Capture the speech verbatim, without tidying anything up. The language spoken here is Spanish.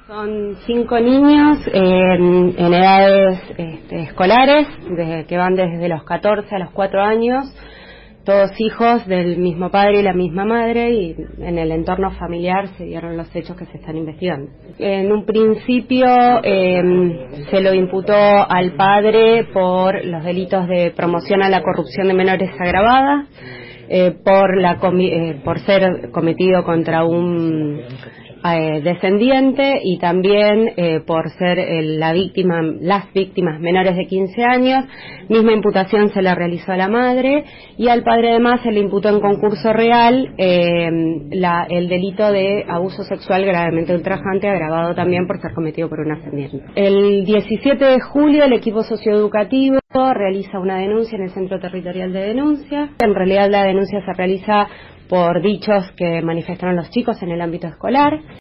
Son cinco niños en, en edades este, escolares, de, que van desde los catorce a los cuatro años, todos hijos del mismo padre y la misma madre, y en el entorno familiar se dieron los hechos que se están investigando. En un principio eh, se lo imputó al padre por los delitos de promoción a la corrupción de menores agravada, eh, por, la comi eh, por ser cometido contra un Eh, descendiente y también eh, por ser el, la víctima, las víctimas menores de quince años. Misma imputación se le realizó a la madre, y al padre además se le imputó en concurso real eh, la, el delito de abuso sexual gravemente ultrajante, agravado también por ser cometido por un ascendiente. El diecisiete de julio el equipo socioeducativo realiza una denuncia en el Centro Territorial de Denuncia. En realidad la denuncia se realiza por dichos que manifestaron los chicos en el ámbito escolar.